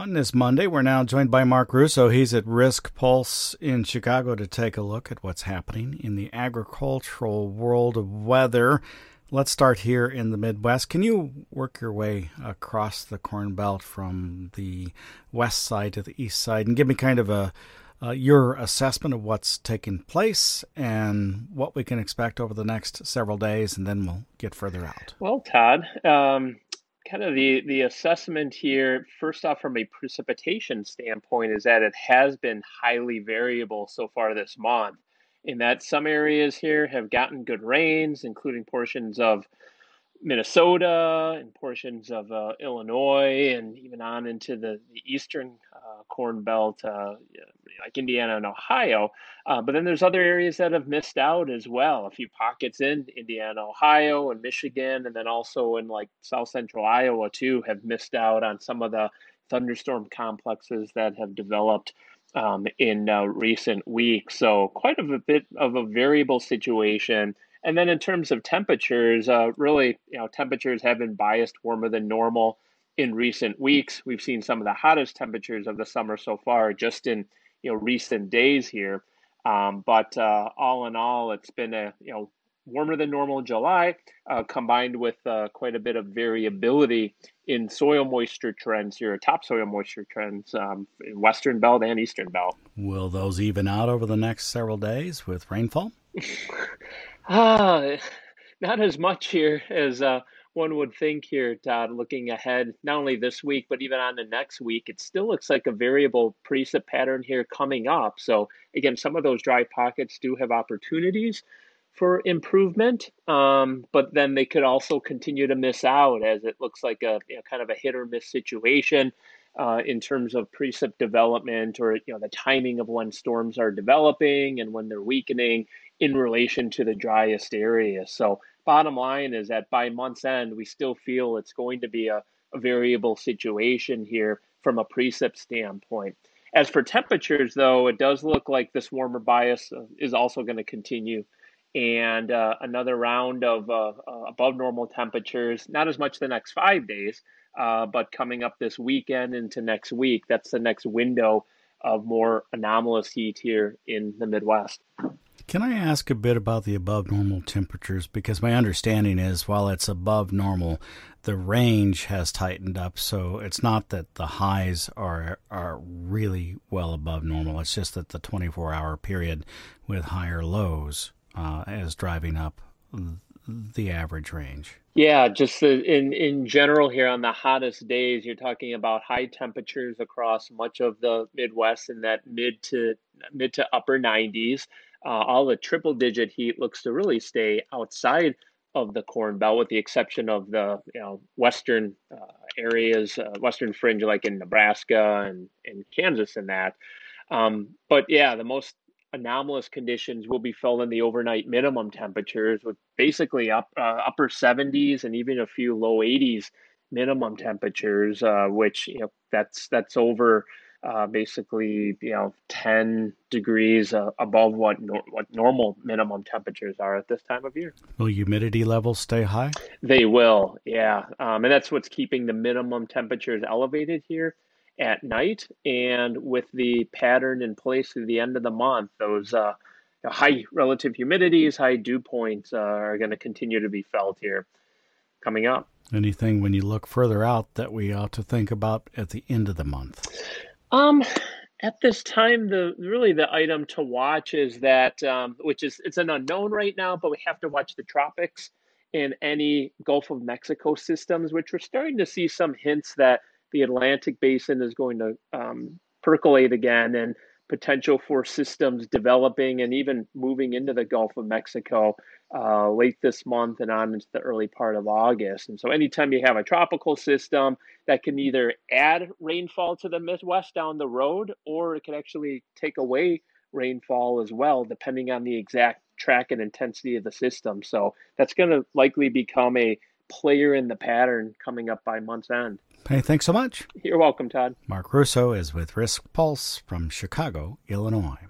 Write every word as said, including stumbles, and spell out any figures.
On this Monday, we're now joined by Mark Russo. He's at Risk Pulse in Chicago to take a look at what's happening in the agricultural world of weather. Let's start here in the Midwest. Can you work your way across the Corn Belt from the west side to the east side and give me kind of a uh, your assessment of what's taking place and what we can expect over the next several days, and then we'll get further out. Well, Todd, um, kind of the, the assessment here, first off, from a precipitation standpoint, is that it has been highly variable so far this month, in that some areas here have gotten good rains, including portions of Minnesota and portions of uh, Illinois, and even on into the, the eastern uh, Corn Belt, uh, like Indiana and Ohio. Uh, but then there's other areas that have missed out as well. A few pockets in Indiana, Ohio, and Michigan, and then also in like south central Iowa too, have missed out on some of the thunderstorm complexes that have developed um, in uh, recent weeks. So quite a bit of a variable situation. And then in terms of temperatures, uh, really, you know, temperatures have been biased warmer than normal in recent weeks. We've seen some of the hottest temperatures of the summer so far just in, you know, recent days here. Um, but uh, all in all, it's been a, you know, warmer than normal July, uh, combined with uh, quite a bit of variability in soil moisture trends here, topsoil moisture trends um, in Western Belt and Eastern Belt. Will those even out over the next several days with rainfall? Ah, not as much here as uh, one would think here, Todd, looking ahead, not only this week, but even on the next week. It still looks like a variable precip pattern here coming up. So again, some of those dry pockets do have opportunities for improvement, um, but then they could also continue to miss out, as it looks like a, you know, kind of a hit or miss situation uh, in terms of precip development, or, you know, the timing of when storms are developing and when they're weakening in relation to the driest areas. So bottom line is that by month's end, we still feel it's going to be a, a variable situation here from a precip standpoint. As for temperatures, though, it does look like this warmer bias is also going to continue. And uh, another round of uh, uh, above normal temperatures, not as much the next five days, uh, but coming up this weekend into next week. That's the next window of more anomalous heat here in the Midwest. Can I ask a bit about the above normal temperatures? Because my understanding is while it's above normal, the range has tightened up. So it's not that the highs are are really well above normal. It's just that the twenty-four hour period with higher lows uh, is driving up the average range. Yeah, just the, in, in general here on the hottest days, you're talking about high temperatures across much of the Midwest in that mid to mid to upper nineties. Uh, all the triple digit heat looks to really stay outside of the Corn Belt, with the exception of the, you know, western uh, areas, uh, western fringe, like in Nebraska and, and Kansas and that. Um, but yeah, the most anomalous conditions will be felt in the overnight minimum temperatures, with basically up uh, upper seventies and even a few low eighties minimum temperatures, uh, which, you know, that's that's over uh, basically, you know, ten degrees uh, above what nor- what normal minimum temperatures are at this time of year. Will humidity levels stay high? They will, yeah, um, and that's what's keeping the minimum temperatures elevated here at night. And with the pattern in place through the end of the month, those uh, high relative humidities, high dew points uh, are going to continue to be felt here coming up. Anything when you look further out that we ought to think about at the end of the month? Um, at this time, the really the item to watch is that, um, which is it's an unknown right now, but we have to watch the tropics and any Gulf of Mexico systems, which we're starting to see some hints that the Atlantic basin is going to um, percolate again, and potential for systems developing and even moving into the Gulf of Mexico uh, late this month and on into the early part of August. And so anytime you have a tropical system, that can either add rainfall to the Midwest down the road, or it can actually take away rainfall as well, depending on the exact track and intensity of the system. So that's going to likely become a player in the pattern coming up by month's end. Hey, thanks so much. You're welcome, Todd. Mark Russo is with Risk Pulse from Chicago, Illinois.